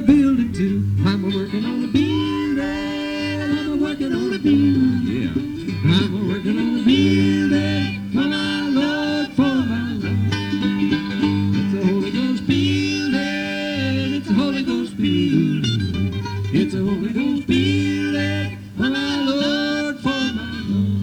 a building too. I'm a working on a building. I'm a working on a building. Yeah. I'm a working on a building for my Lord, for my Lord. It's a Holy Ghost building. It's a Holy Ghost building. It's a Holy Ghost building for my Lord, for my Lord.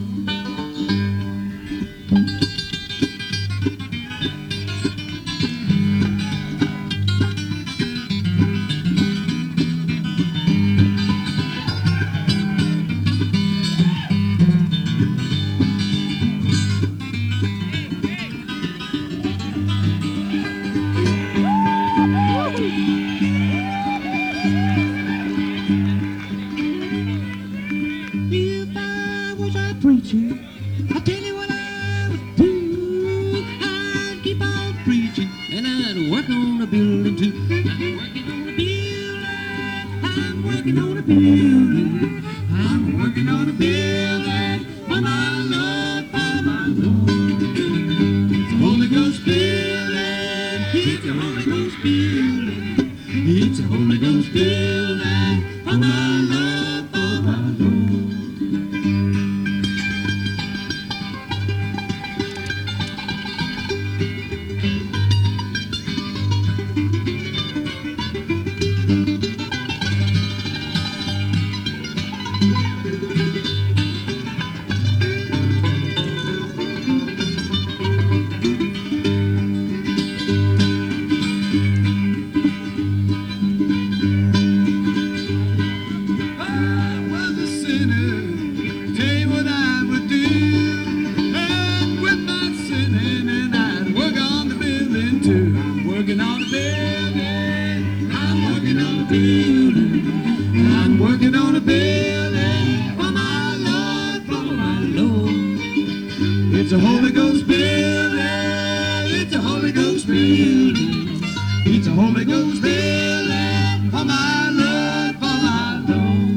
If I was a preacher, I'll tell you what I would do. I'd keep on preaching, and I'd work on a building too. I'm working on a building. I'm working on a building. I'm working on a building for my Lord, for my Lord. It's a Holy Ghost building. It's a Holy Ghost building. It's a Holy Ghost building for my Lord, for my Lord. I was a sinner, tell you what I would do. I'd quit my sinning and I'd work on the building too. I'm working on the building. I'm working on the building. I'm working on a building for my Lord, for my Lord. It's a Holy Ghost building. It's a Holy Ghost building. It's a Holy Ghost building for my Lord, for my Lord.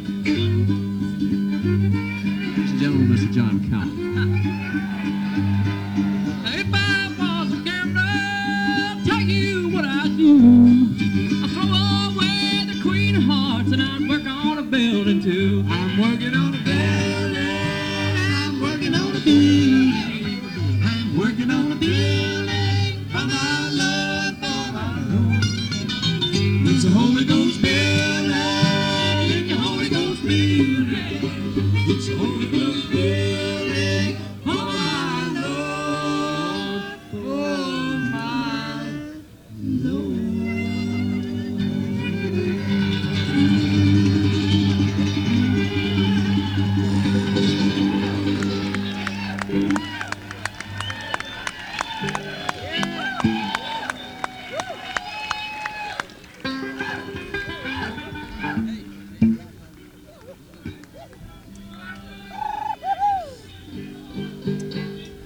Ladies and gentlemen, Mr. John Count.